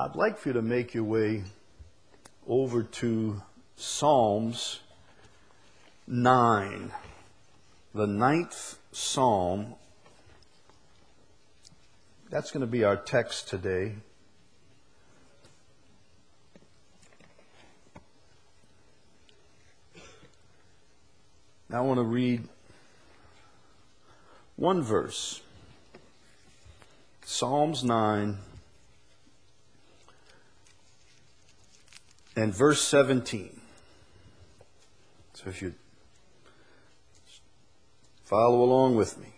I'd like for you to make your way over to Psalms 9, the 9th Psalm. That's going to be our text today. Now I want to read one verse. Psalms 9 and verse 17. So if you follow along with me.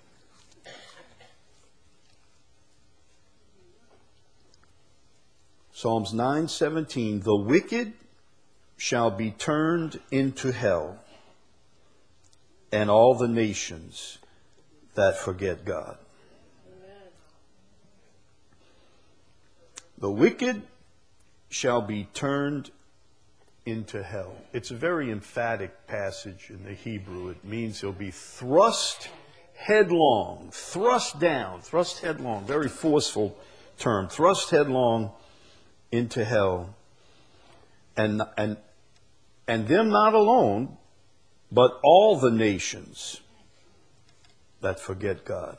Psalms 9:17, the wicked shall be turned into hell, and all the nations that forget God. Amen. The wicked shall be turned into hell. It's a very emphatic passage in the Hebrew. It means he'll be thrust headlong, thrust down, thrust headlong, very forceful term, thrust headlong into hell. And them not alone, but all the nations that forget God.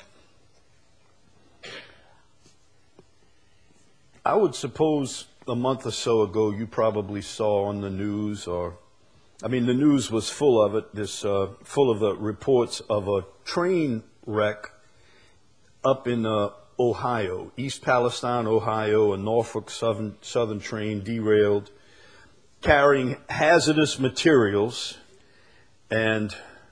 I would suppose a month or so ago you probably saw on the news, the news was full of it, full of the reports of a train wreck up in Ohio, East Palestine, Ohio, a Norfolk Southern train derailed, carrying hazardous materials. And,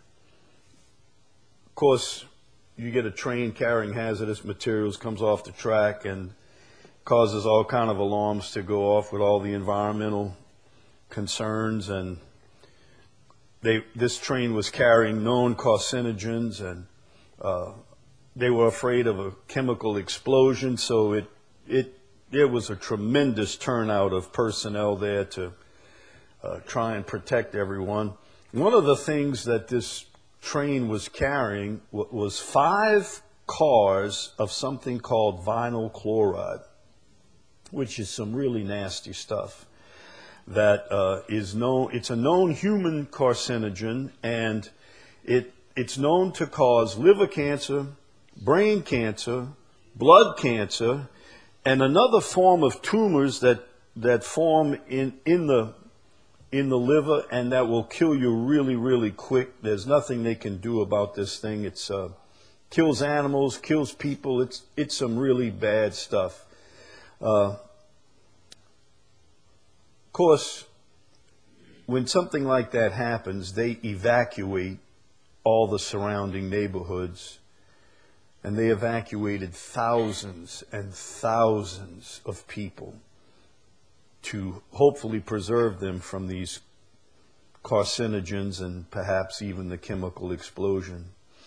of course, you get a train carrying hazardous materials, comes off the track and causes all kind of alarms to go off with all the environmental concerns. And this train was carrying known carcinogens, and they were afraid of a chemical explosion. So there was a tremendous turnout of personnel there to try and protect everyone. One of the things that this train was carrying was 5 cars of something called vinyl chloride, which is some really nasty stuff that is known. It's a known human carcinogen, and it's known to cause liver cancer, brain cancer, blood cancer, and another form of tumors that form in the liver, and that will kill you really, really quick. There's nothing they can do about this thing. It's kills animals, kills people. It's some really bad stuff. Of course, when something like that happens, they evacuate all the surrounding neighborhoods, and they evacuated thousands and thousands of people to hopefully preserve them from these carcinogens and perhaps even the chemical explosion.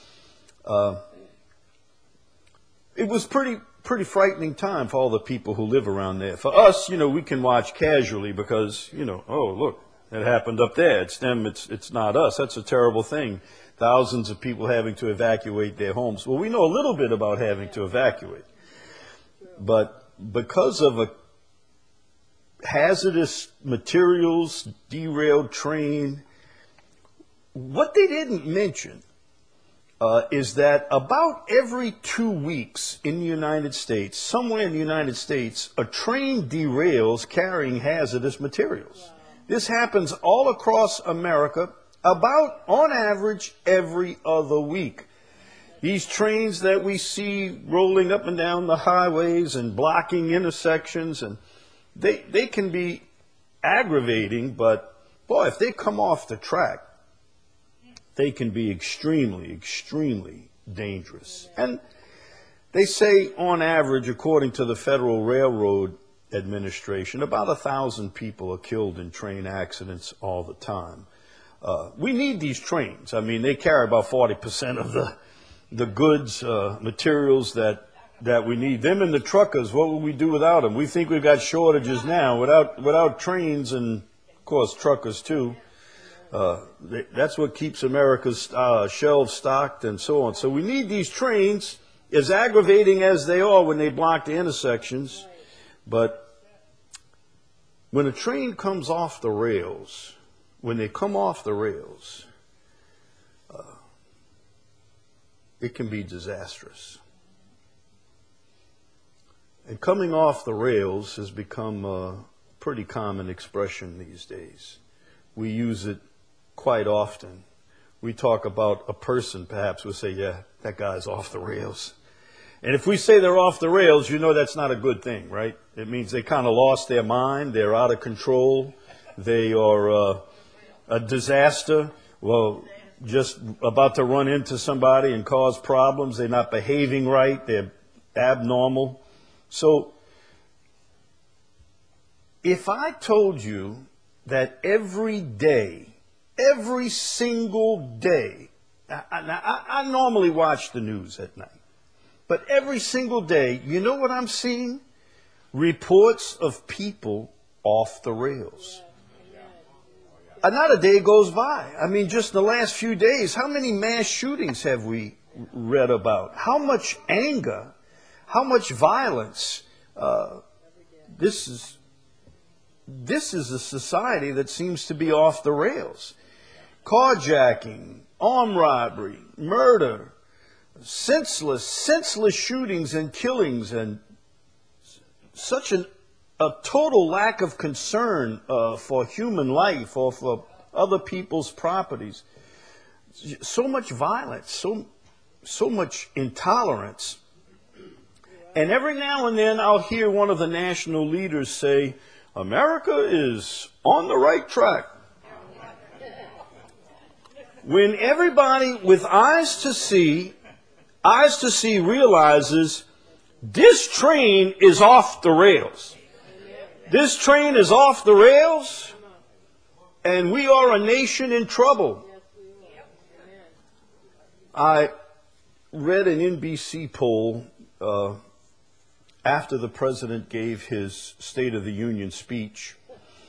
It was pretty frightening time for all the people who live around there. For us, we can watch casually because, oh, look, it happened up there. It's them, it's not us. That's a terrible thing. Thousands of people having to evacuate their homes. Well, we know a little bit about having to evacuate. But because of a hazardous materials, derailed train, what they didn't mention is that about every 2 weeks in the United States, somewhere in the United States, a train derails carrying hazardous materials. Wow. This happens all across America, about, on average, every other week. These trains that we see rolling up and down the highways and blocking intersections, and they can be aggravating, but boy, if they come off the track, they can be extremely, extremely dangerous. And they say on average, according to the Federal Railroad Administration, about 1,000 people are killed in train accidents all the time. We need these trains. I mean, they carry about 40% of the goods, materials that we need. Them and the truckers, what would we do without them? We think we've got shortages now. Without trains and, of course, truckers too, that's what keeps America's shelves stocked and so on. So we need these trains, as aggravating as they are when they block the intersections. But When a train comes off the rails, when they come off the rails, it can be disastrous. And coming off the rails has become a pretty common expression these days. We use it quite often. We talk about a person, perhaps we'll say, yeah, that guy's off the rails. And if we say they're off the rails, you know that's not a good thing, right? It means they kind of lost their mind, they're out of control, they are a disaster, well, just about to run into somebody and cause problems, they're not behaving right, they're abnormal. So, if I told you that every day, every single day, I normally watch the news at night, but every single day, you know what I'm seeing? Reports of people off the rails. Not a day goes by. I mean, just the last few days, how many mass shootings have we read about? How much anger? How much violence? This is a society that seems to be off the rails. Carjacking, armed robbery, murder, senseless shootings and killings, and such a total lack of concern for human life or for other people's properties. So much violence, so much intolerance. And every now and then I'll hear one of the national leaders say, America is on the right track. When everybody with eyes to see realizes this train is off the rails. This train is off the rails, and we are a nation in trouble. I read an NBC poll after the president gave his State of the Union speech.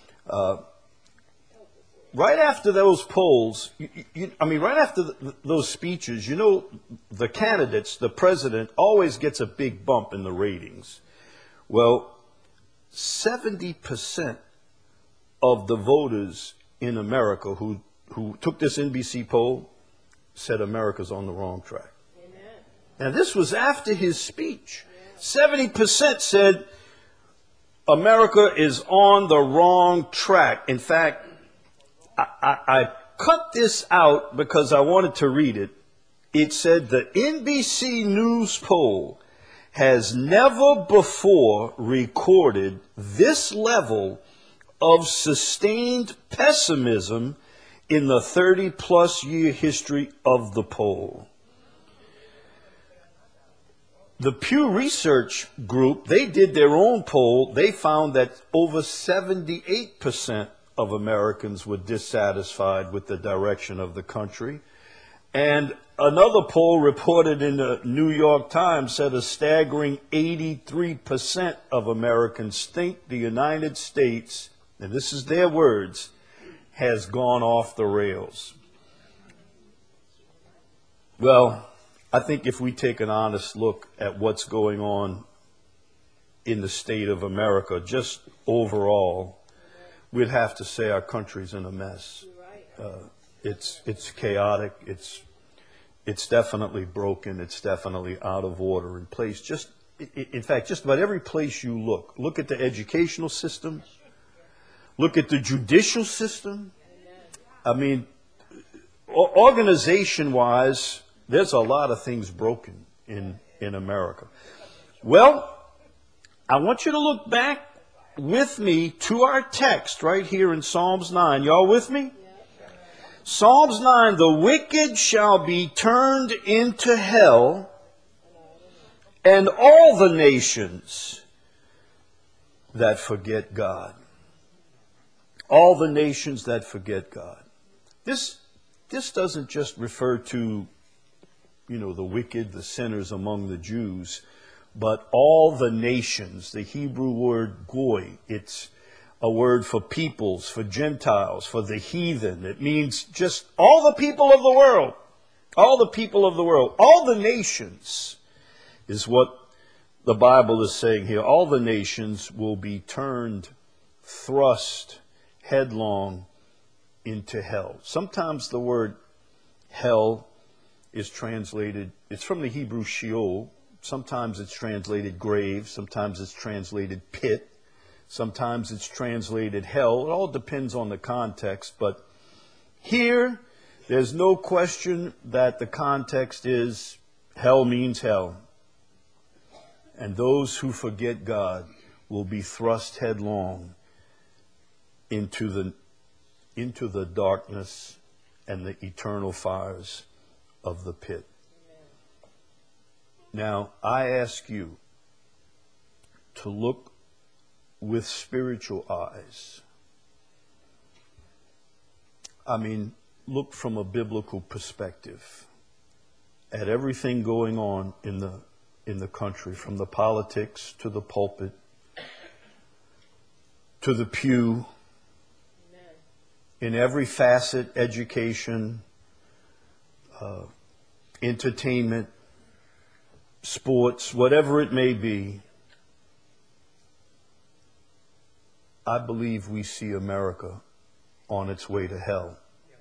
Right after those polls, right after those speeches, you know, the candidates, the president, always gets a big bump in the ratings. Well, 70% of the voters in America who took this NBC poll said America's on the wrong track. Amen. Now, this was after his speech. 70% said America is on the wrong track. In fact, I cut this out because I wanted to read it. It said the NBC News poll has never before recorded this level of sustained pessimism in the 30-plus year history of the poll. The Pew Research Group, they did their own poll. They found that over 78% of Americans were dissatisfied with the direction of the country. And another poll reported in the New York Times said a staggering 83% of Americans think the United States, and this is their words, has gone off the rails. Well, I think if we take an honest look at what's going on in the state of America, just overall, we'd have to say our country's in a mess. It's chaotic. It's definitely broken. It's definitely out of order in place. In fact, just about every place you look at the educational system, look at the judicial system. I mean, organization-wise, there's a lot of things broken in America. Well, I want you to look back with me to our text right here in Psalms 9. Y'all with me? Psalms 9, the wicked shall be turned into hell, and all the nations that forget God. All the nations that forget God. This doesn't just refer to, the wicked, the sinners among the Jews, but all the nations. The Hebrew word goy, it's a word for peoples, for Gentiles, for the heathen. It means just all the people of the world. All the people of the world. All the nations is what the Bible is saying here. All the nations will be turned thrust headlong into hell. Sometimes the word hell is translated, it's from the Hebrew Sheol. Sometimes it's translated grave. Sometimes it's translated pit. Sometimes it's translated hell. It all depends on the context. But here, there's no question that the context is hell means hell. And those who forget God will be thrust headlong into the darkness and the eternal fires of the pit. Now, I ask you to look with spiritual eyes. I mean, look from a biblical perspective at everything going on in the country, from the politics to the pulpit to the pew, in every facet, education, entertainment, sports, whatever it may be. I believe we see America on its way to hell.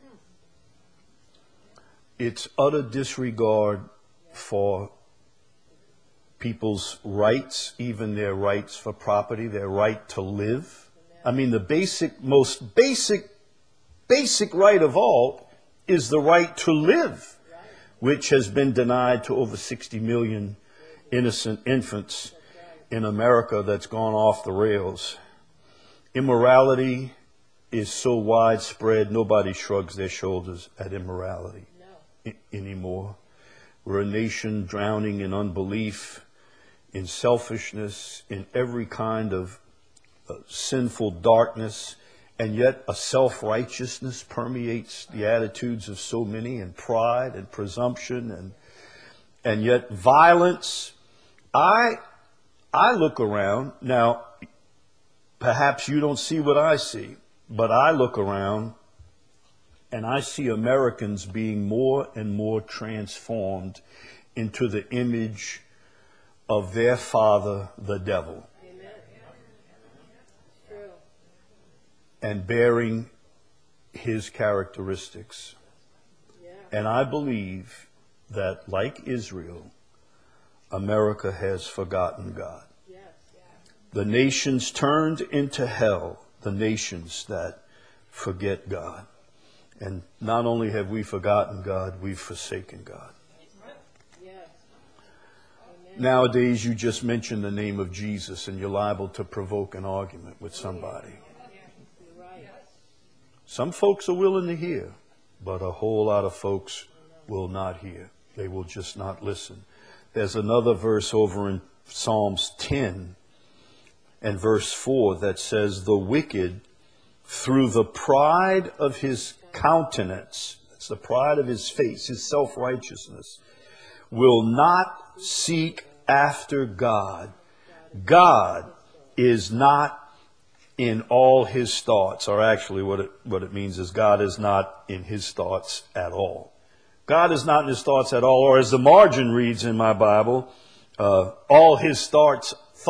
It's utter disregard for people's rights, even their rights for property, their right to live. I mean, the most basic right of all is the right to live, which has been denied to over 60 million innocent infants in America. That's gone off the rails. Immorality is so widespread, nobody shrugs their shoulders at immorality anymore. We're a nation drowning in unbelief, in selfishness, in every kind of sinful darkness, and yet a self-righteousness permeates the attitudes of so many, and pride and presumption, and yet violence. I look around now. Perhaps you don't see what I see, but I look around and I see Americans being more and more transformed into the image of their father, the devil. Amen. True. And bearing his characteristics. Yeah. And I believe that, like Israel, America has forgotten God. The nations turned into hell, the nations that forget God. And not only have we forgotten God, we've forsaken God. Nowadays, you just mention the name of Jesus and you're liable to provoke an argument with somebody. Some folks are willing to hear, but a whole lot of folks will not hear. They will just not listen. There's another verse over in Psalms 10 and verse 4 that says, the wicked, through the pride of his countenance, that's the pride of his face, his self-righteousness, will not seek after God. God is not in all his thoughts, or actually what it means is God is not in his thoughts at all. God is not in his thoughts at all, or as the margin reads in my Bible, all his thoughts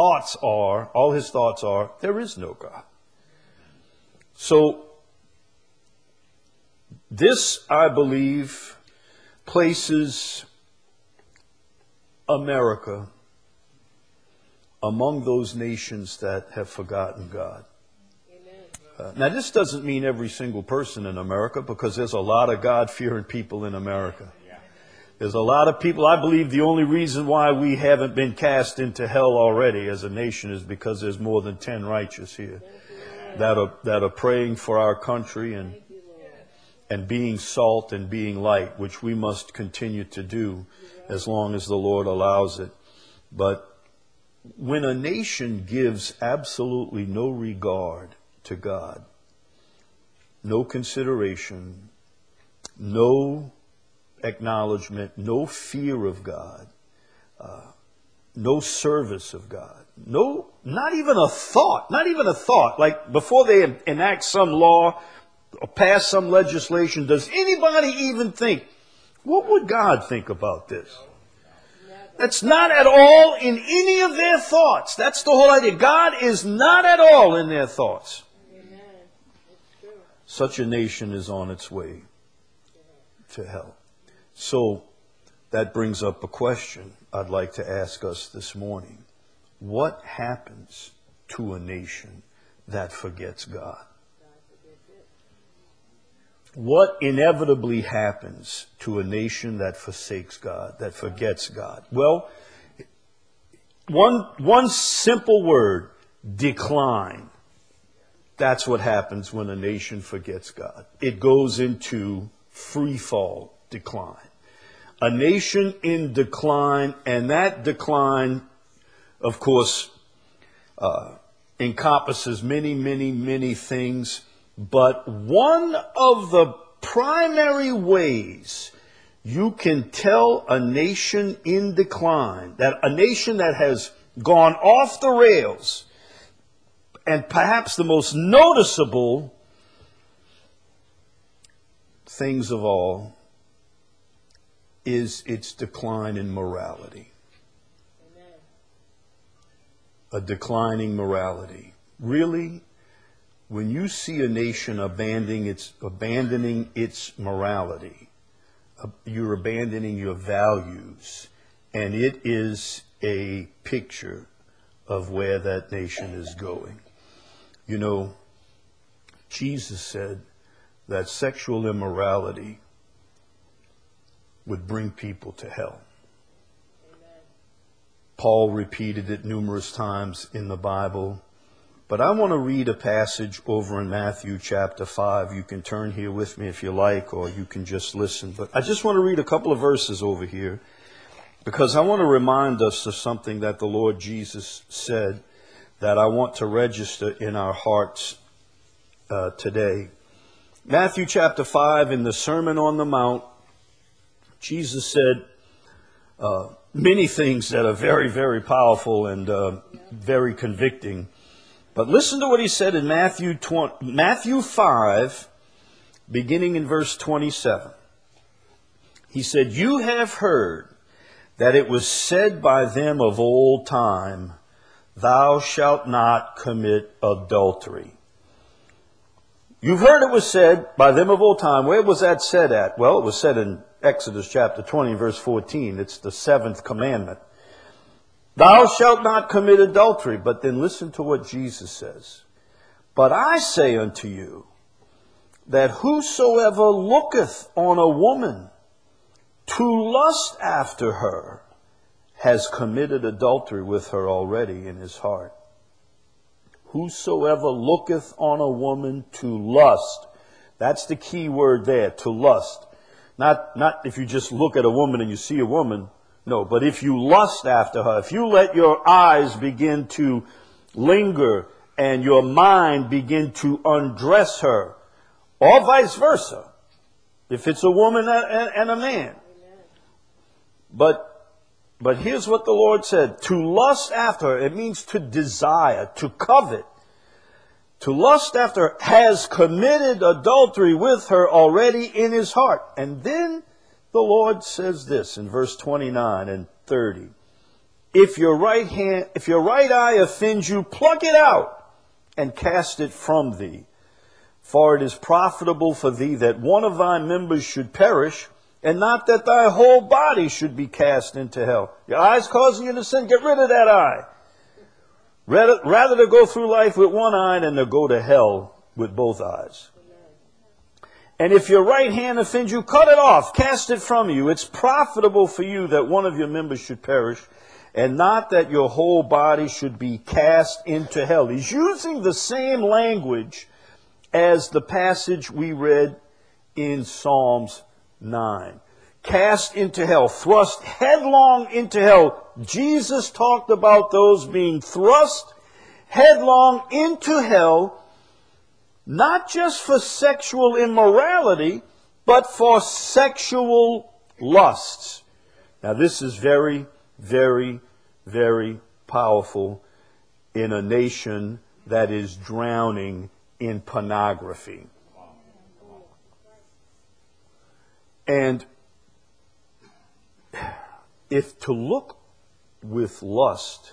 are, there is no God. So, this, I believe, places America among those nations that have forgotten God. Now, this doesn't mean every single person in America, because there's a lot of God-fearing people in America. There's a lot of people. I believe the only reason why we haven't been cast into hell already as a nation is because there's more than 10 righteous here that are praying for our country and being salt and being light, which we must continue to do as long as the Lord allows it. But when a nation gives absolutely no regard to God, no consideration, no acknowledgement, no fear of God, no service of God, not even a thought. Like before they enact some law or pass some legislation, does anybody even think, what would God think about this? That's not at all in any of their thoughts. That's the whole idea. God is not at all in their thoughts. such a nation is on its way to hell. So that brings up a question I'd like to ask us this morning. What happens to a nation that forgets God? What inevitably happens to a nation that forsakes God, that forgets God? Well, one simple word, decline. That's what happens when a nation forgets God. It goes into free fall, decline. A nation in decline, and that decline, of course, encompasses many things. But one of the primary ways you can tell a nation in decline, that a nation that has gone off the rails, and perhaps the most noticeable things of all is its decline in morality. Amen. A declining morality. Really, when you see a nation abandoning its morality, you're abandoning your values, and it is a picture of where that nation is going. You know, Jesus said that sexual immorality would bring people to hell. Amen. Paul repeated it numerous times in the Bible. But I want to read a passage over in Matthew chapter 5. You can turn here with me if you like, or you can just listen. But I just want to read a couple of verses over here, because I want to remind us of something that the Lord Jesus said that I want to register in our hearts today. Matthew chapter 5, in the Sermon on the Mount, Jesus said many things that are very powerful and very convicting. But listen to what he said in Matthew 5, beginning in verse 27. He said, "You have heard that it was said by them of old time, 'Thou shalt not commit adultery.'" You've heard it was said by them of old time. Where was that said at? Well, it was said in Exodus chapter 20, verse 14. It's the 7th commandment. Thou shalt not commit adultery. But then listen to what Jesus says. "But I say unto you, that whosoever looketh on a woman to lust after her has committed adultery with her already in his heart." Whosoever looketh on a woman to lust. That's the key word there, to lust. Not if you just look at a woman and you see a woman. No, but if you lust after her, if you let your eyes begin to linger and your mind begin to undress her, or vice versa, if it's a woman and a man. But here's what the Lord said. To lust after her, it means to desire, to covet. To lust after her has committed adultery with her already in his heart. And then the Lord says this in verse 29 and 30. If your right eye offends you, pluck it out and cast it from thee. For it is profitable for thee that one of thy members should perish, and not that thy whole body should be cast into hell. Your eye's causing you to sin, get rid of that eye. Rather to go through life with one eye than to go to hell with both eyes. And if your right hand offends you, cut it off, cast it from you. It's profitable for you that one of your members should perish, and not that your whole body should be cast into hell. He's using the same language as the passage we read in Psalms 9. Cast into hell, thrust headlong into hell. Jesus talked about those being thrust headlong into hell, not just for sexual immorality, but for sexual lusts. Now this is very powerful in a nation that is drowning in pornography. And if to look with lust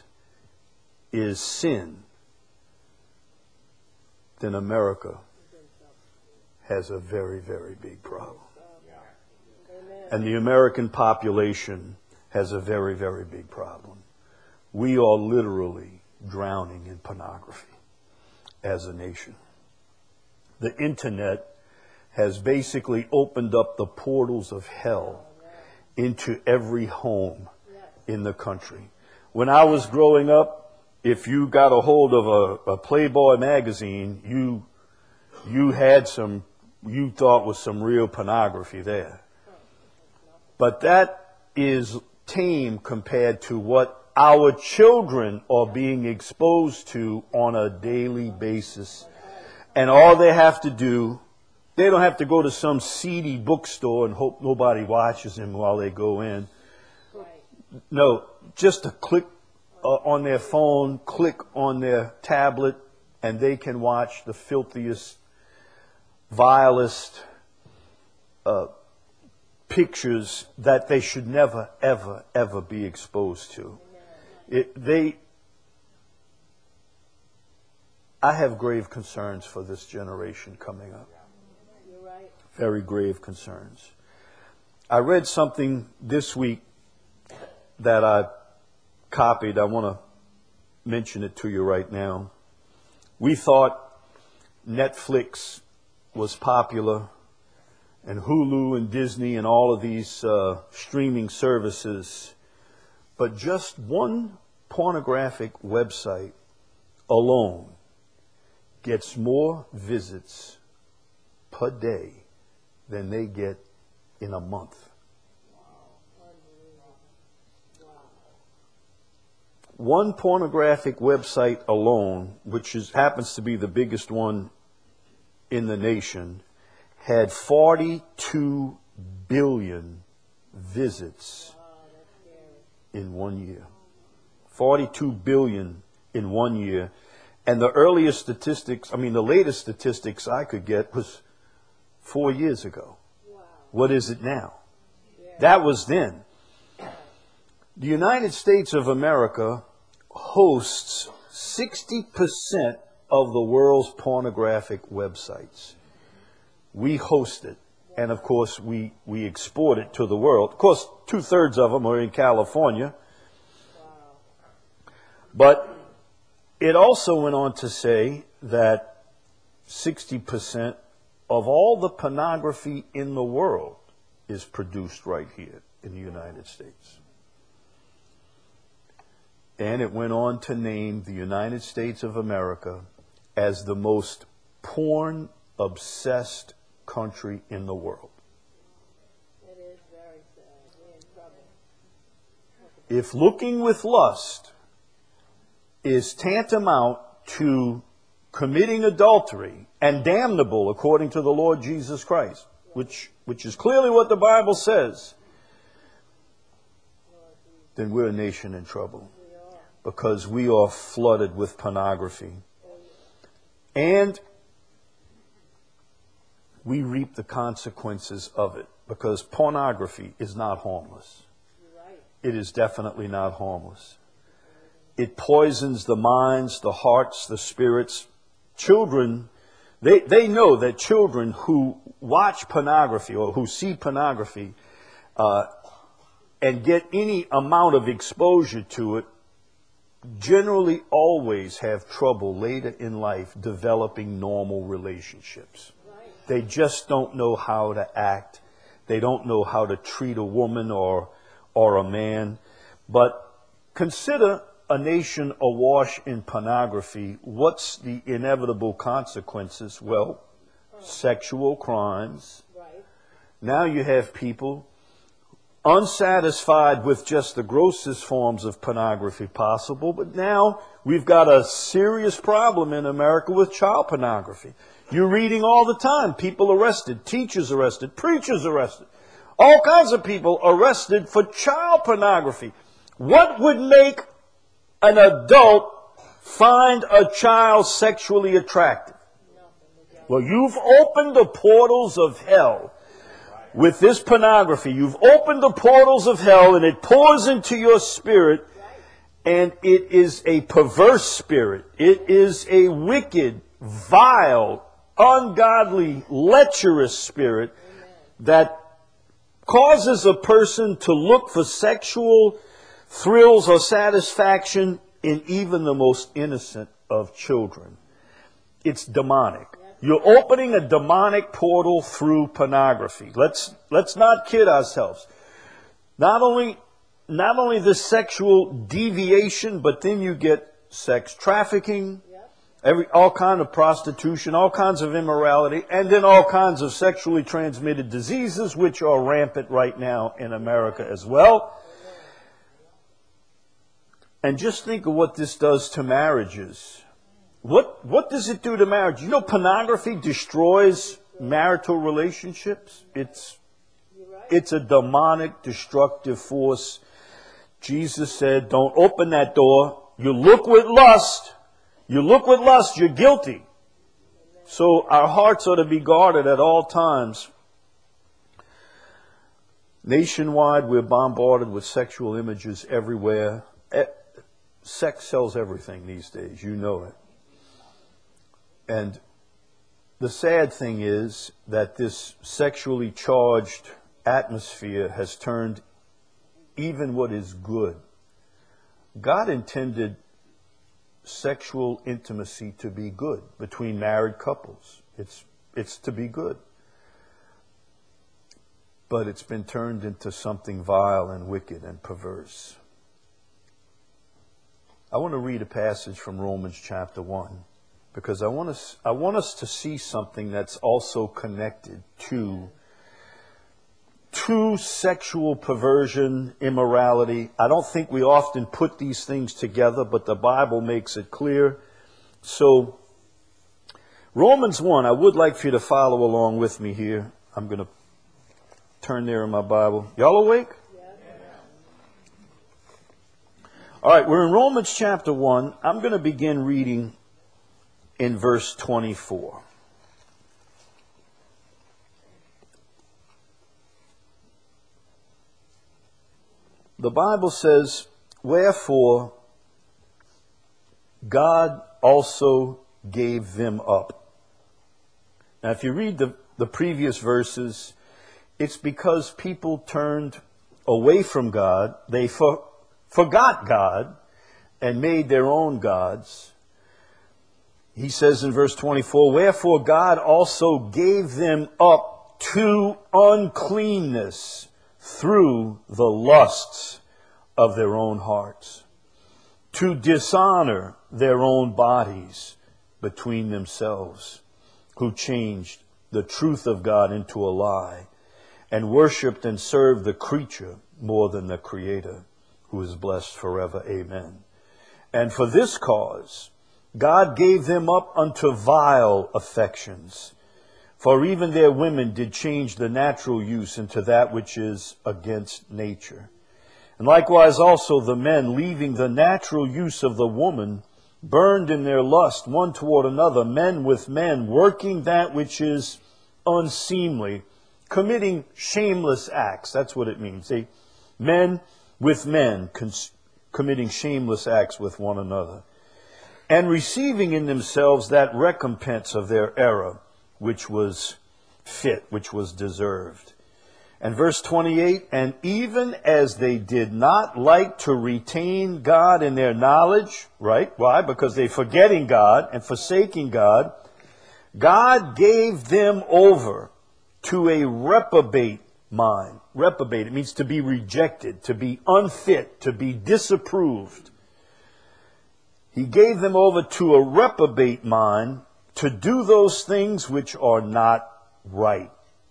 is sin, then America has a very, very big problem. And the American population has a very, very big problem. We are literally drowning in pornography as a nation. The internet has basically opened up the portals of hell into every home in the country. When I was growing up, if you got a hold of a Playboy magazine, you had some, you thought was some real pornography there. But that is tame compared to what our children are being exposed to on a daily basis. And all they have to do, they don't have to go to some seedy bookstore and hope nobody watches them while they go in. No, just a click on their phone, click on their tablet, and they can watch the filthiest, vilest pictures that they should never, ever, ever be exposed to. I have grave concerns for this generation coming up. You're right. Very grave concerns. I read something this week that I copied. I want to mention it to you right now. We thought Netflix was popular, and Hulu and Disney and all of these streaming services, but just one pornographic website alone gets more visits per day than they get in a month. One pornographic website alone, which happens to be the biggest one in the nation, had 42 billion visits in 1 year. 42 billion in 1 year. And the earliest statistics, the latest statistics I could get was 4 years ago. Wow. What is it now? Yeah. That was then. The United States of America hosts 60% of the world's pornographic websites. We host it. And of course, we export it to the world. Of course, 2/3 of them are in California. Wow. But it also went on to say that 60% of all the pornography in the world is produced right here in the United States. And it went on to name the United States of America as the most porn-obsessed country in the world. It is very sad. We're in trouble. If looking with lust is tantamount to committing adultery and damnable according to the Lord Jesus Christ, which is clearly what the Bible says, then we're a nation in trouble. Because we are flooded with pornography. And we reap the consequences of it. Because pornography is not harmless. It is definitely not harmless. It poisons the minds, the hearts, the spirits. Children, they know that children who watch pornography or who see pornography and get any amount of exposure to it generally always have trouble later in life developing normal relationships. They just don't know how to act. They don't know how to treat a woman or a man. But consider a nation awash in pornography. What's the inevitable consequences? Well, sexual crimes. Now you have people unsatisfied with just the grossest forms of pornography possible, but now we've got a serious problem in America with child pornography. You're reading all the time, people arrested, teachers arrested, preachers arrested, all kinds of people arrested for child pornography. What would make an adult find a child sexually attractive? Well, you've opened the portals of hell. With this pornography, you've opened the portals of hell and it pours into your spirit, and it is a perverse spirit. It is a wicked, vile, ungodly, lecherous spirit that causes a person to look for sexual thrills or satisfaction in even the most innocent of children. It's demonic. You're opening a demonic portal through pornography. Let's not kid ourselves. Not only the sexual deviation, but then you get sex trafficking, all kind of prostitution, all kinds of immorality, and then all kinds of sexually transmitted diseases, which are rampant right now in America as well. And just think of what this does to marriages. What does it do to marriage? You know, pornography destroys marital relationships. It's a demonic, destructive force. Jesus said, don't open that door. You look with lust. You're guilty. So our hearts ought to be guarded at all times. Nationwide, we're bombarded with sexual images everywhere. Sex sells everything these days. You know it. And the sad thing is that this sexually charged atmosphere has turned even what is good. God intended sexual intimacy to be good between married couples. It's to be good. But it's been turned into something vile and wicked and perverse. I want to read a passage from Romans chapter 1 because I want us to see something that's also connected to sexual perversion, immorality. I don't think we often put these things together, but the Bible makes it clear. So, Romans 1, I would like for you to follow along with me here. I'm going to turn there in my Bible. Y'all awake? All right, we're in Romans chapter 1. I'm going to begin reading in verse 24. The Bible says, wherefore God also gave them up. Now, if you read the previous verses, it's because people turned away from God. They forgot God and made their own gods. He says in verse 24, wherefore God also gave them up to uncleanness through the lusts of their own hearts, to dishonor their own bodies between themselves, who changed the truth of God into a lie, and worshipped and served the creature more than the Creator, who is blessed forever. Amen. And for this cause God gave them up unto vile affections. For even their women did change the natural use into that which is against nature. And likewise also the men, leaving the natural use of the woman, burned in their lust one toward another, men with men, working that which is unseemly, committing shameless acts. That's what it means. Men with men, committing shameless acts with one another, and receiving in themselves that recompense of their error, which was fit, which was deserved. And verse 28, and even as they did not like to retain God in their knowledge, right? Why? Because they're forgetting God and forsaking God. God gave them over to a reprobate mind. Reprobate, it means to be rejected, to be unfit, to be disapproved. He gave them over to a reprobate mind to do those things which are not right.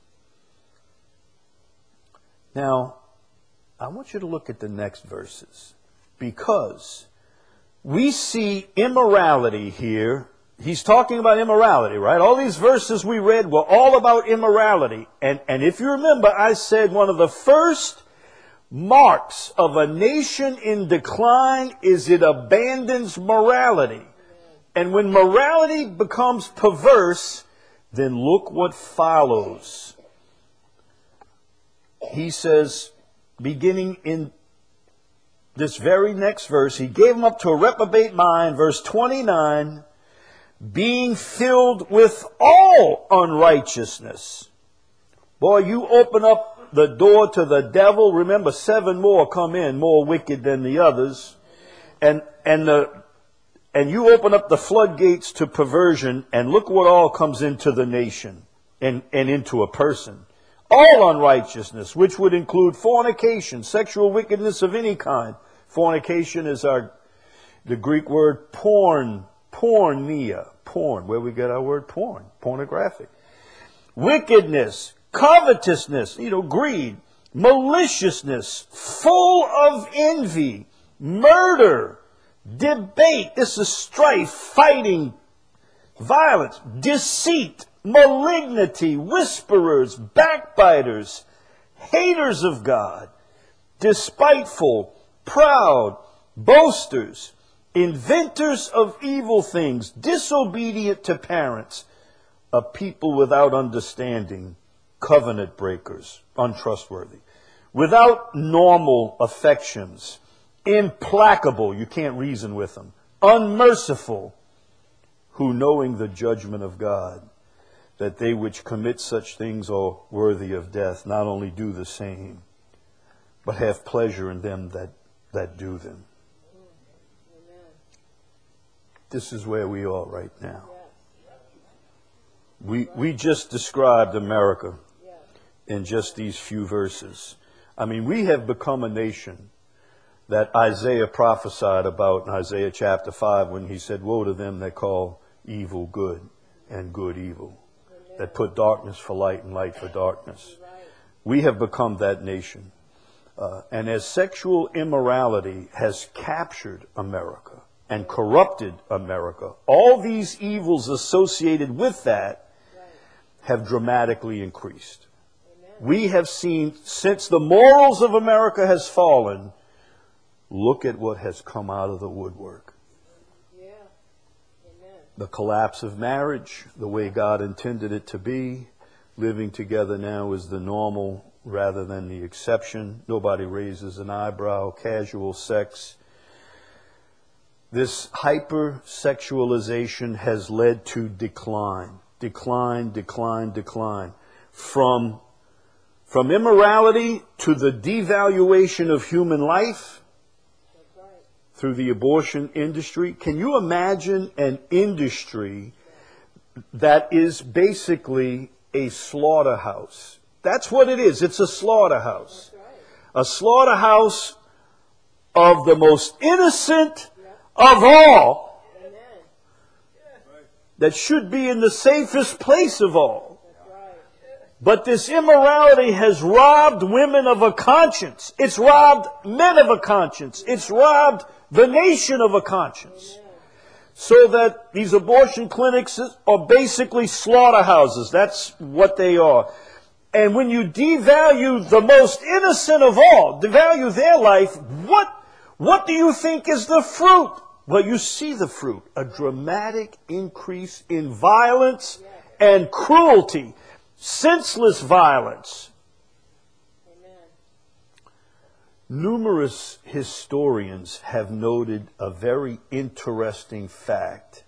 Now, I want you to look at the next verses, because we see immorality here. He's talking about immorality, right? All these verses we read were all about immorality. And if you remember, I said one of the first marks of a nation in decline is it abandons morality. And when morality becomes perverse, then look what follows. He says, beginning in this very next verse, he gave them up to a reprobate mind, verse 29, being filled with all unrighteousness. Boy, you open up the door to the devil. Remember, 7 more come in, more wicked than the others. And you open up the floodgates to perversion, and look what all comes into the nation and into a person. All unrighteousness, which would include fornication, sexual wickedness of any kind. Fornication is the Greek word porneia, porn, where we get our word porn, pornographic. Wickedness, covetousness, greed, maliciousness, full of envy, murder, debate. This is strife, fighting, violence, deceit, malignity, whisperers, backbiters, haters of God, despiteful, proud, boasters, inventors of evil things, disobedient to parents, a people without understanding, covenant breakers, untrustworthy, without normal affections, implacable, you can't reason with them, unmerciful, who knowing the judgment of God, that they which commit such things are worthy of death, not only do the same, but have pleasure in them that do them. This is where we are right now. We just described America in just these few verses. I mean, we have become a nation that Isaiah prophesied about in Isaiah chapter 5 when he said, woe to them that call evil good and good evil, that put darkness for light and light for darkness. We have become that nation. And as sexual immorality has captured America and corrupted America, all these evils associated with that have dramatically increased. We have seen, since the morals of America has fallen, look at what has come out of the woodwork. The collapse of marriage, the way God intended it to be. Living together now is the normal rather than the exception. Nobody raises an eyebrow. Casual sex. This hypersexualization has led to decline. From immorality to the devaluation of human life through the abortion industry. Can you imagine an industry that is basically a slaughterhouse? That's what it is. It's a slaughterhouse. A slaughterhouse of the most innocent of all, that should be in the safest place of all. But this immorality has robbed women of a conscience. It's robbed men of a conscience. It's robbed the nation of a conscience. So that these abortion clinics are basically slaughterhouses. That's what they are. And when you devalue the most innocent of all, devalue their life, what do you think is the fruit? Well, you see the fruit. A dramatic increase in violence and cruelty. Senseless violence. Numerous historians have noted a very interesting fact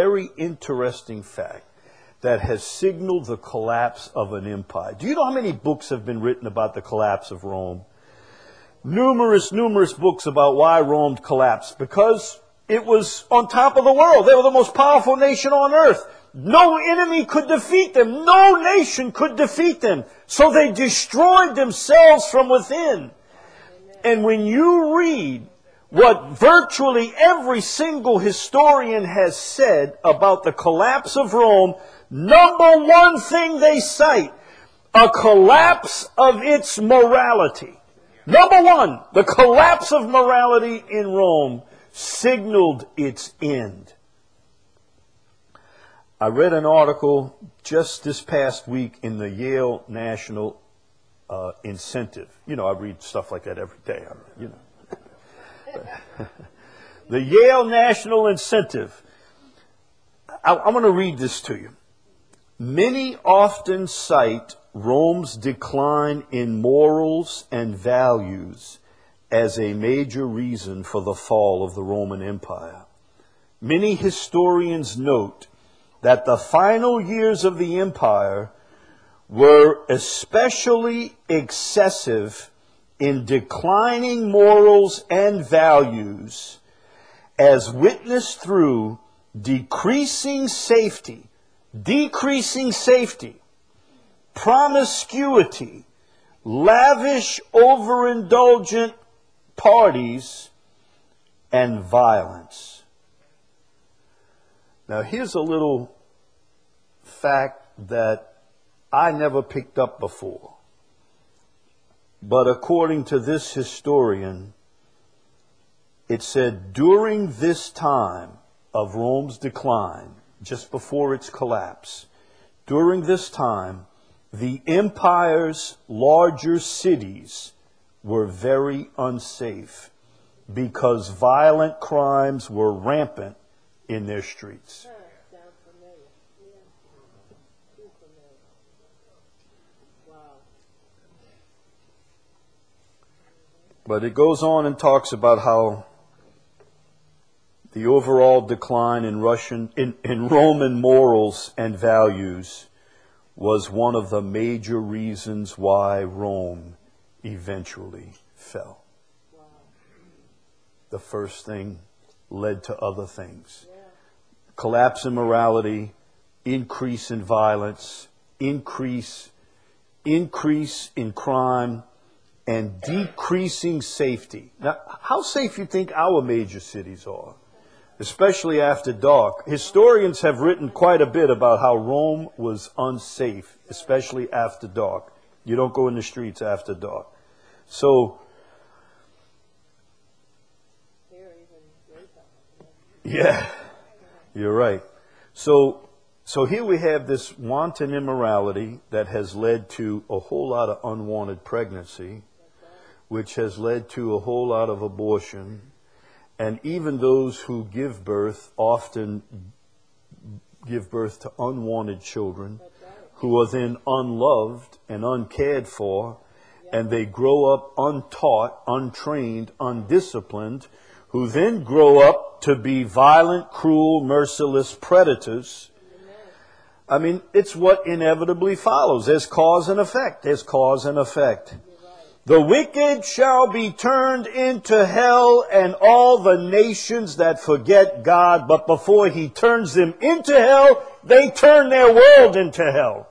that has signaled the collapse of an empire. Do you know how many books have been written about the collapse of Rome? Numerous books about why Rome collapsed. Because it was on top of the world. They were the most powerful nation on earth. No enemy could defeat them. No nation could defeat them. So they destroyed themselves from within. And when you read what virtually every single historian has said about the collapse of Rome, number one thing they cite, a collapse of its morality. Number one, the collapse of morality in Rome signaled its end. I read an article just this past week in the Yale National Incentive. You know, I read stuff like that every day. The Yale National Incentive. I'm going to read this to you. Many often cite Rome's decline in morals and values as a major reason for the fall of the Roman Empire. Many historians note that the final years of the empire were especially excessive in declining morals and values, as witnessed through decreasing safety, promiscuity, lavish, overindulgent parties, and violence. Now, here's a little fact that I never picked up before. But according to this historian, it said during this time of Rome's decline, just before its collapse, during this time, the empire's larger cities were very unsafe because violent crimes were rampant in their streets. Sounds familiar. Yeah. Too familiar. Wow. But it goes on and talks about how the overall decline in Roman morals and values was one of the major reasons why Rome eventually fell. Wow. The first thing led to other things. Yeah. Collapse in morality, increase in violence, increase in crime, and decreasing safety. Now, how safe you think our major cities are? Especially after dark. Historians have written quite a bit about how Rome was unsafe, especially after dark. You don't go in the streets after dark. So, Here even greater. yeah, you're right. So here we have this wanton immorality that has led to a whole lot of unwanted pregnancy, which has led to a whole lot of abortion. And even those who give birth often give birth to unwanted children who are then unloved and uncared for, and they grow up untaught, untrained, undisciplined, who then grow up to be violent, cruel, merciless predators. I mean, it's what inevitably follows. There's cause and effect. There's cause and effect. The wicked shall be turned into hell, and all the nations that forget God. But before He turns them into hell, they turn their world into hell.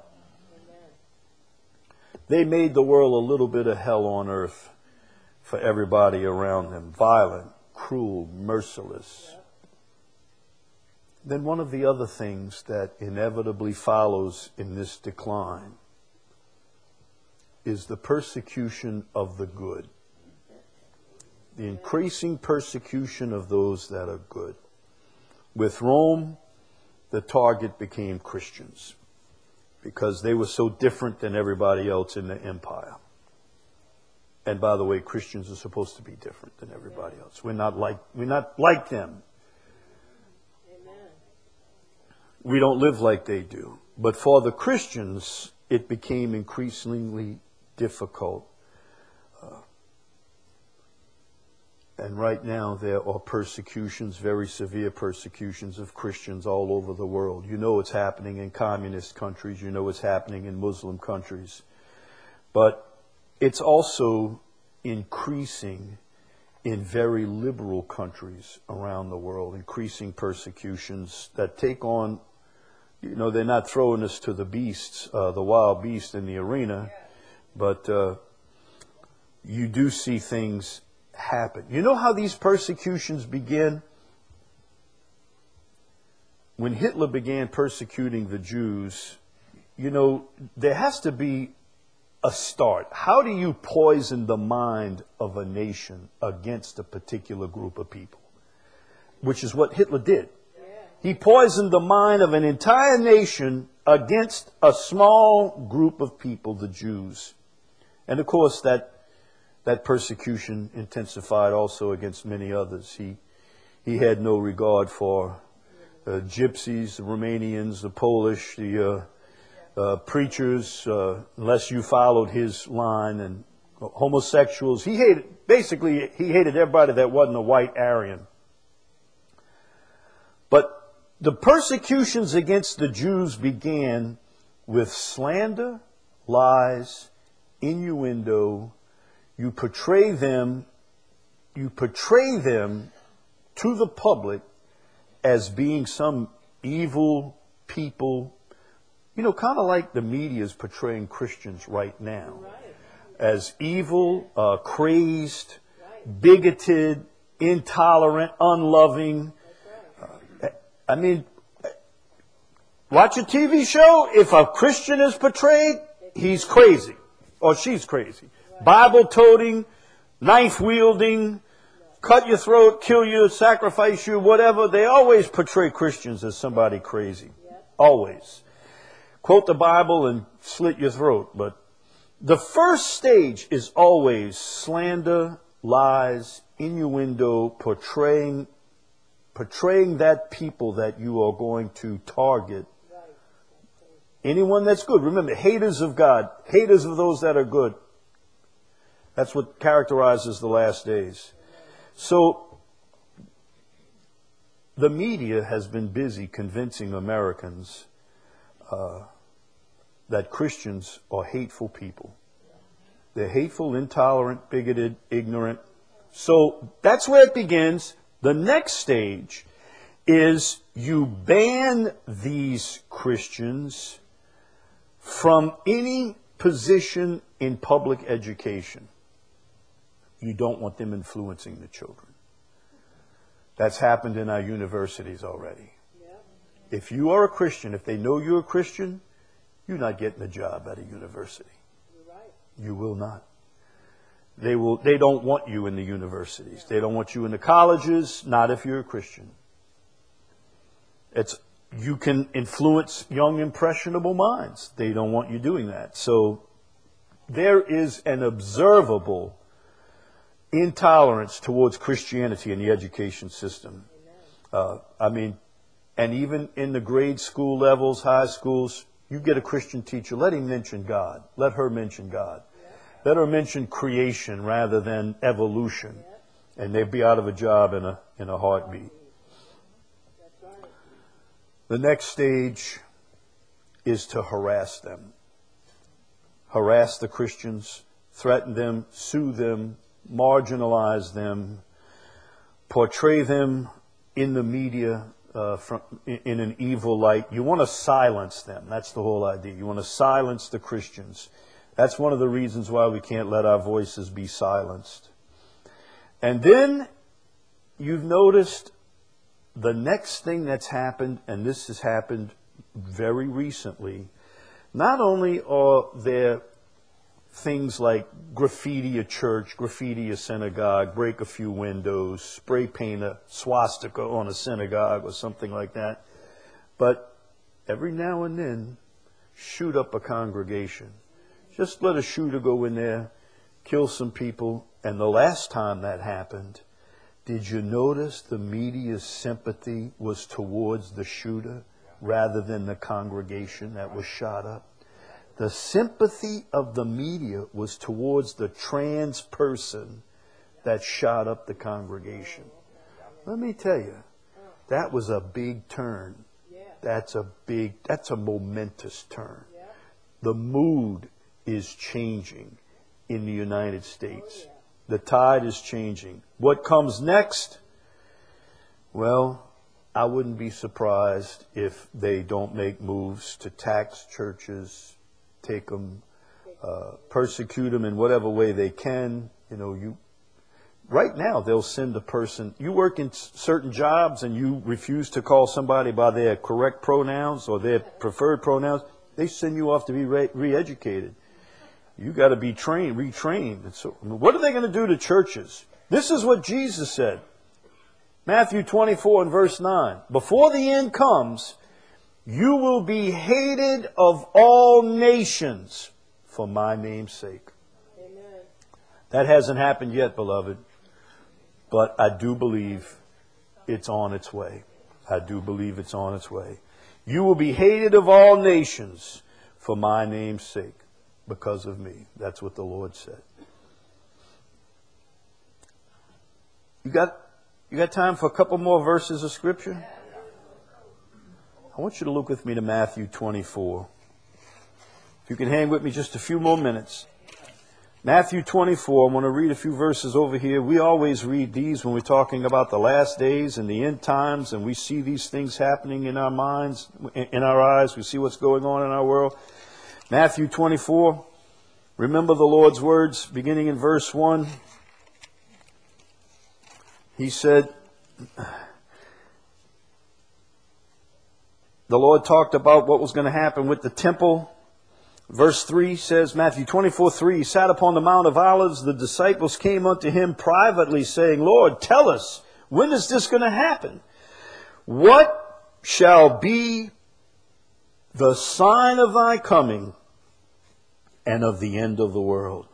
They made the world a little bit of hell on earth for everybody around them. Violent, cruel, merciless. Then one of the other things that inevitably follows in this decline is the persecution of the good. The increasing persecution of those that are good. With Rome, the target became Christians because they were so different than everybody else in the empire. And by the way, Christians are supposed to be different than everybody else. We're not like them. Amen. We don't live like they do. But for the Christians, it became increasingly difficult. And right now there are persecutions, very severe persecutions of Christians all over the world. You know it's happening in communist countries. You know it's happening in Muslim countries. But it's also increasing in very liberal countries around the world, increasing persecutions that take on, you know, they're not throwing us to the beasts, the wild beast in the arena, but you do see things happen. You know how these persecutions begin? When Hitler began persecuting the Jews, you know, there has to be a start. How do you poison the mind of a nation against a particular group of people? Which is what Hitler did. He poisoned the mind of an entire nation against a small group of people, the Jews. And of course, that persecution intensified also against many others. He had no regard for gypsies, the Romanians, the Polish, the preachers, unless you followed his line, and homosexuals. He hated everybody that wasn't a white Aryan. But the persecutions against the Jews began with slander, lies, innuendo. You portray them to the public as being some evil people, kind of like the media is portraying Christians right now as evil, crazed, bigoted, intolerant, unloving. Watch a TV show. If a Christian is portrayed, he's crazy or she's crazy. Bible-toting, knife-wielding, cut your throat, kill you, sacrifice you, whatever. They always portray Christians as somebody crazy. Always. Quote the Bible and slit your throat. But the first stage is always slander, lies, innuendo, portraying that people that you are going to target. Anyone that's good. Remember, haters of God, haters of those that are good. That's what characterizes the last days. So, the media has been busy convincing Americans that Christians are hateful people. They're hateful, intolerant, bigoted, ignorant. So, that's where it begins. The next stage is you ban these Christians from any position in public education. You don't want them influencing the children. That's happened in our universities already. If you are a Christian, if they know you're a Christian, you're not getting a job at a university. You will not. They don't want you in the universities. They don't want you in the colleges, not if you're a Christian. You can influence young, impressionable minds. They don't want you doing that. So there is an observable intolerance towards Christianity in the education system. And even in the grade school levels, high schools, you get a Christian teacher, let him mention God. Let her mention God. Let her mention creation rather than evolution. And they'd be out of a job in a heartbeat. The next stage is to harass them. Harass the Christians, threaten them, sue them, marginalize them, portray them in the media in an evil light. You want to silence them. That's the whole idea. You want to silence the Christians. That's one of the reasons why we can't let our voices be silenced. And then you've noticed the next thing that's happened, and this has happened very recently, not only are there things like graffiti a church, graffiti a synagogue, break a few windows, spray paint a swastika on a synagogue or something like that, but every now and then shoot up a congregation. Just let a shooter go in there, kill some people. And the last time that happened, did you notice the media's sympathy was towards the shooter rather than the congregation that was shot up? The sympathy of the media was towards the trans person that shot up the congregation. Let me tell you, that was a big turn. That's a momentous turn. The mood is changing in the United States. The tide is changing. What comes next? Well, I wouldn't be surprised if they don't make moves to tax churches, take them, persecute them in whatever way they can. Right now they'll send a person. You work in certain jobs and you refuse to call somebody by their correct pronouns or their preferred pronouns. They send you off to be re-educated. You got to be retrained. And so, what are they going to do to churches? This is what Jesus said. Matthew 24 and verse 9. Before the end comes, you will be hated of all nations for my name's sake. Amen. That hasn't happened yet, beloved. But I do believe it's on its way. I do believe it's on its way. You will be hated of all nations for my name's sake. Because of me. That's what the Lord said. You got time for a couple more verses of Scripture? I want you to look with me to Matthew 24. If you can hang with me just a few more minutes. Matthew 24, I want to read a few verses over here. We always read these when we're talking about the last days and the end times, and we see these things happening in our minds, in our eyes. We see what's going on in our world. Matthew 24, remember the Lord's words beginning in verse 1. He said, the Lord talked about what was going to happen with the temple. Verse 3 says, Matthew 24:3, He sat upon the Mount of Olives. The disciples came unto him privately, saying, Lord, tell us, when is this going to happen? What shall be the sign of thy coming and of the end of the world?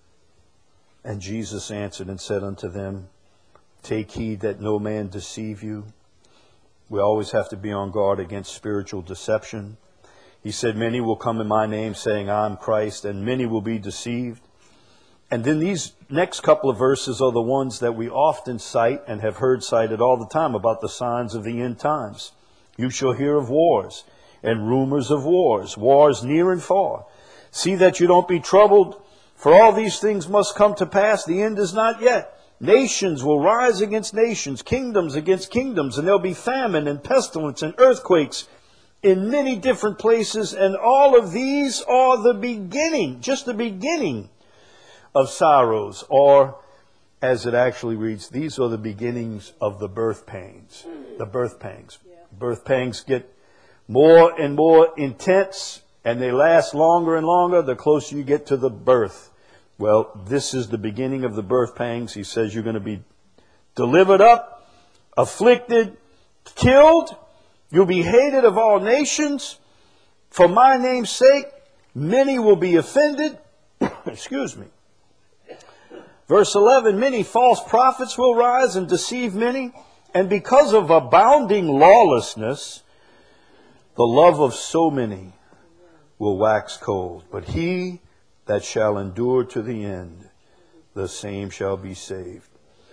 And Jesus answered and said unto them, Take heed that no man deceive you. We always have to be on guard against spiritual deception. He said, many will come in my name saying, I am Christ, and many will be deceived. And then these next couple of verses are the ones that we often cite and have heard cited all the time about the signs of the end times. You shall hear of wars and rumors of wars, wars near and far. See that you don't be troubled, for all these things must come to pass. The end is not yet. Nations will rise against nations, kingdoms against kingdoms, and there'll be famine and pestilence and earthquakes in many different places, and all of these are the beginning, just the beginning of sorrows, or as it actually reads, these are the beginnings of the birth pains. The birth pangs. Yeah. Birth pangs get more and more intense, and they last longer and longer the closer you get to the birth. Well, this is the beginning of the birth pangs. He says you're going to be delivered up, afflicted, killed. You'll be hated of all nations. For my name's sake, many will be offended. Excuse me. Verse 11, many false prophets will rise and deceive many. And because of abounding lawlessness, the love of so many will wax cold. But he that shall endure to the end, the same shall be saved.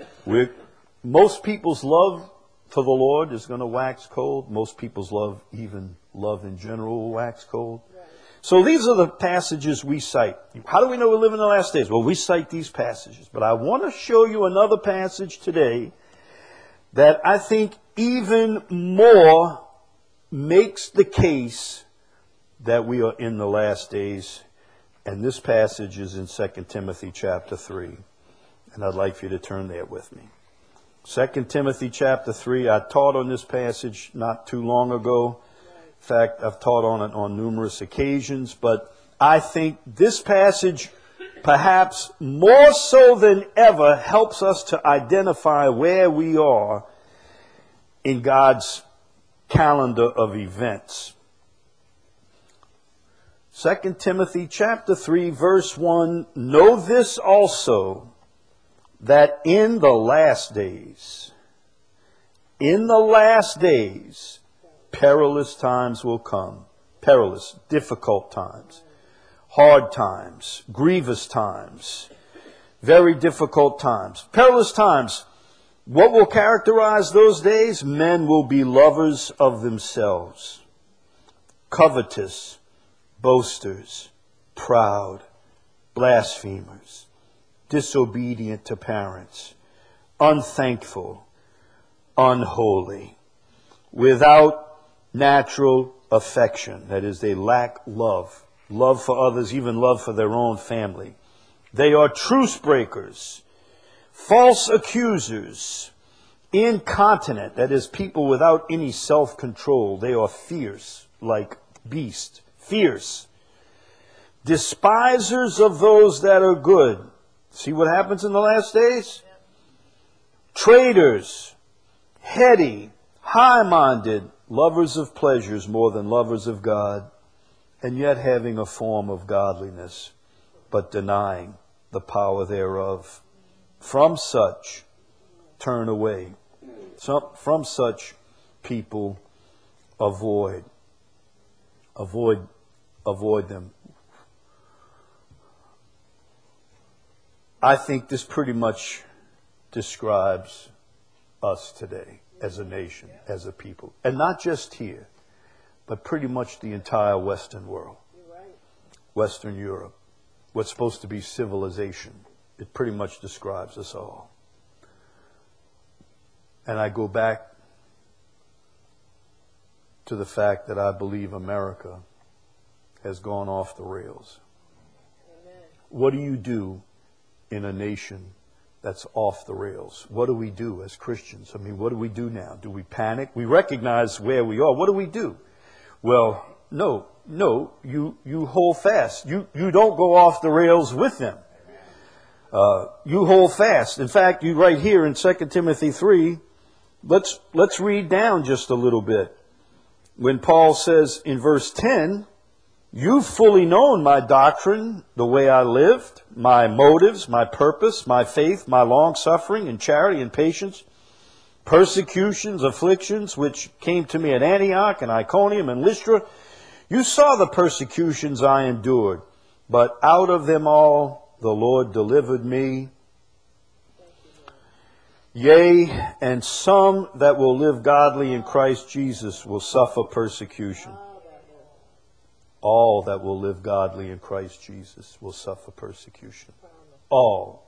Most people's love for the Lord is going to wax cold. Most people's love, even love in general, will wax cold. Right. So these are the passages we cite. How do we know we live in the last days? Well, we cite these passages. But I want to show you another passage today that I think even more makes the case that we are in the last days. And this passage is in 2 Timothy chapter 3. And I'd like for you to turn there with me. 2 Timothy chapter 3, I taught on this passage not too long ago. In fact, I've taught on it on numerous occasions. But I think this passage, perhaps more so than ever, helps us to identify where we are in God's calendar of events. 2 Timothy chapter 3, verse 1, Know this also, that in the last days, perilous times will come. Perilous, difficult times, hard times, grievous times, very difficult times. Perilous times. What will characterize those days? Men will be lovers of themselves, covetous, boasters, proud, blasphemers, disobedient to parents, unthankful, unholy, without natural affection. That is, they lack love for others, even love for their own family. They are truce breakers, false accusers, incontinent. That is, people without any self-control. They are fierce, like beasts, fierce, despisers of those that are good. See what happens in the last days? Traitors, heady, high-minded, lovers of pleasures more than lovers of God, and yet having a form of godliness, but denying the power thereof. From such, turn away. From such people, avoid them. I think this pretty much describes us today as a nation, as a people. And not just here, but pretty much the entire Western world. You're right. Western Europe, what's supposed to be civilization. It pretty much describes us all. And I go back to the fact that I believe America has gone off the rails. Amen. What do you do in a nation that's off the rails? What do we do as Christians? I mean, what do we do now? Do we panic? We recognize where we are. What do we do? Well, no, you hold fast. You don't go off the rails with them. You hold fast. In fact, you right here in 2 Timothy 3, let's read down just a little bit. When Paul says in verse 10, "You've fully known my doctrine, the way I lived, my motives, my purpose, my faith, my long suffering and charity and patience, persecutions, afflictions, which came to me at Antioch and Iconium and Lystra. You saw the persecutions I endured, but out of them all the Lord delivered me. Yea, and some that will live godly in Christ Jesus will suffer persecution." All that will live godly in Christ Jesus will suffer persecution. All.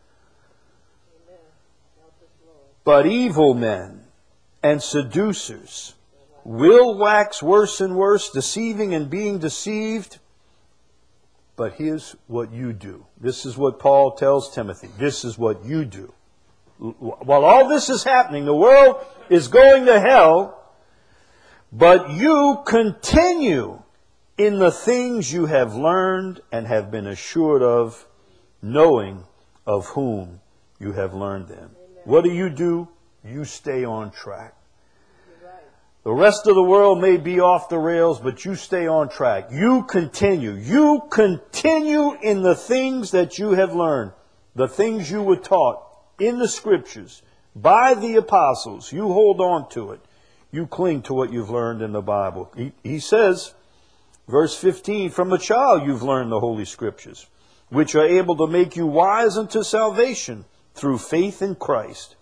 But evil men and seducers will wax worse and worse, deceiving and being deceived. But here's what you do. This is what Paul tells Timothy. This is what you do. While all this is happening, the world is going to hell, but you continue in the things you have learned and have been assured of, knowing of whom you have learned them. Amen. What do? You stay on track. Right. The rest of the world may be off the rails, but you stay on track. You continue. You continue in the things that you have learned, the things you were taught in the Scriptures by the apostles. You hold on to it. You cling to what you've learned in the Bible. He says, verse 15, "From a child you've learned the Holy Scriptures, which are able to make you wise unto salvation through faith in Christ."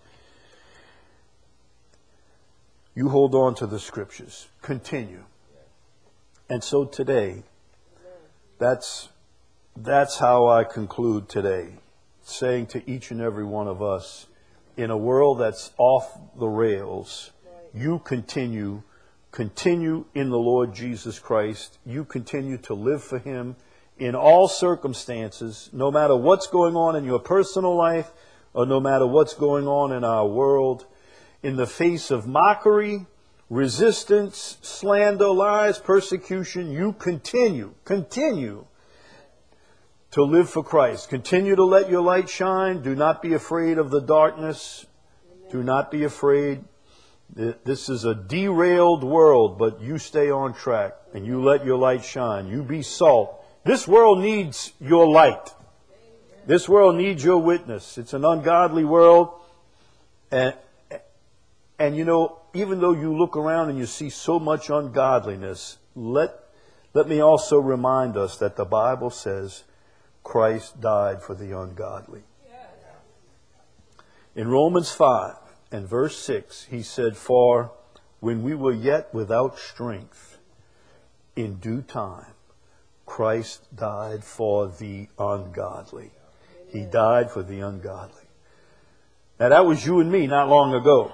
You hold on to the Scriptures. Continue. And so today, that's how I conclude today, saying to each and every one of us, in a world that's off the rails, you continue in the Lord Jesus Christ. You continue to live for Him in all circumstances, no matter what's going on in your personal life or no matter what's going on in our world. In the face of mockery, resistance, slander, lies, persecution, you continue to live for Christ. Continue to let your light shine. Do not be afraid of the darkness. Do not be afraid. This is a derailed world, but you stay on track and you let your light shine. You be salt. This world needs your light. This world needs your witness. It's an ungodly world. And you know, even though you look around and you see so much ungodliness, let me also remind us that the Bible says Christ died for the ungodly. In Romans 5 and verse 6, he said, "For when we were yet without strength, in due time, Christ died for the ungodly." He died for the ungodly. Now that was you and me not long ago.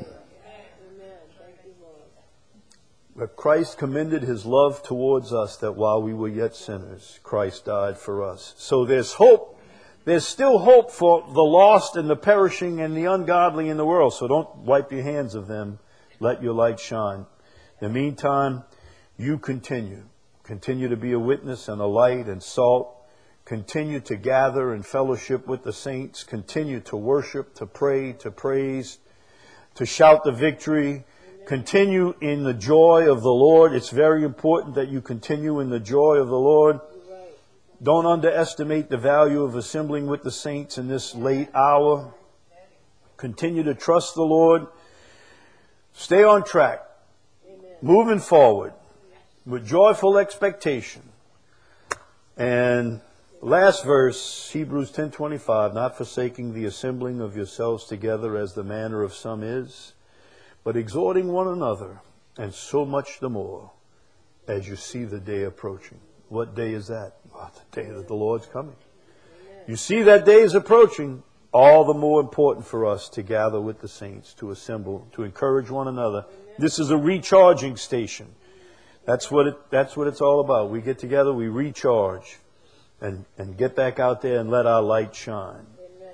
But Christ commended His love towards us, that while we were yet sinners, Christ died for us. So there's hope. There's still hope for the lost and the perishing and the ungodly in the world. So don't wipe your hands of them. Let your light shine. In the meantime, you continue. Continue to be a witness and a light and salt. Continue to gather and fellowship with the saints. Continue to worship, to pray, to praise, to shout the victory. Continue in the joy of the Lord. It's very important that you continue in the joy of the Lord. Don't underestimate the value of assembling with the saints in this late hour. Continue to trust the Lord. Stay on track. Moving forward with joyful expectation. And last verse, Hebrews 10:25, "Not forsaking the assembling of yourselves together as the manner of some is, but exhorting one another, and so much the more as you see the day approaching. What day is that? Well, the day that the Lord's coming. You see that day is approaching, all the more important for us to gather with the saints, to assemble, to encourage one another. This is a recharging station. That's what it's all about. We get together, we recharge, and get back out there and let our light shine.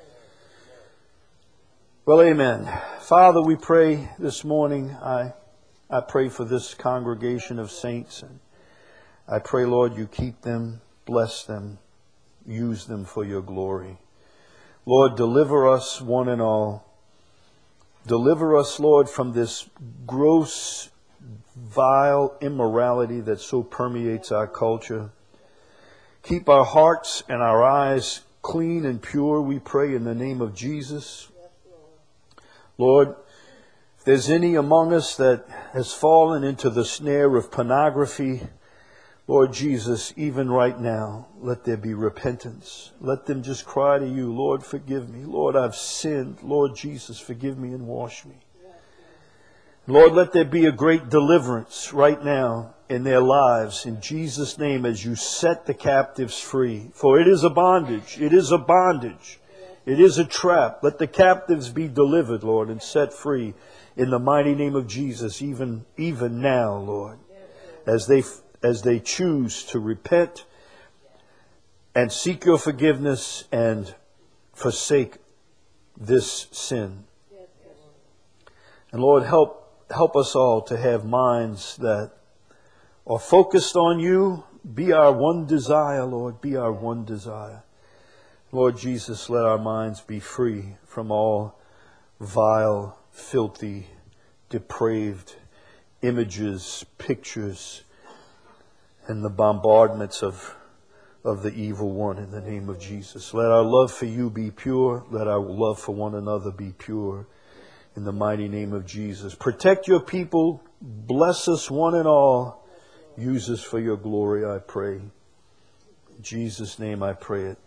Well, amen. Father, we pray this morning. I pray for this congregation of saints. And I pray, Lord, you keep them, bless them, use them for your glory. Lord, deliver us one and all. Deliver us, Lord, from this gross, vile immorality that so permeates our culture. Keep our hearts and our eyes clean and pure, we pray, in the name of Jesus. Lord, if there's any among us that has fallen into the snare of pornography, Lord Jesus, even right now, let there be repentance. Let them just cry to you, Lord, forgive me. Lord, I've sinned. Lord Jesus, forgive me and wash me. Lord, let there be a great deliverance right now in their lives, in Jesus' name, as you set the captives free. For it is a bondage. It is a bondage. It is a trap. Let the captives be delivered, Lord, and set free in the mighty name of Jesus, even now, Lord, as they choose to repent and seek your forgiveness and forsake this sin. And Lord, help us all to have minds that are focused on you. Be our one desire, Lord. Be our one desire. Lord Jesus, let our minds be free from all vile, filthy, depraved images, pictures, and the bombardments of the evil one, in the name of Jesus. Let our love for you be pure. Let our love for one another be pure, in the mighty name of Jesus. Protect your people. Bless us one and all. Use us for your glory, I pray. In Jesus' name I pray it.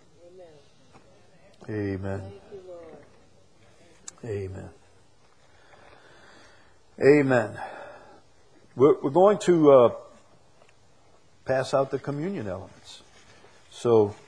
Amen. Amen. Amen. We're going to pass out the communion elements. So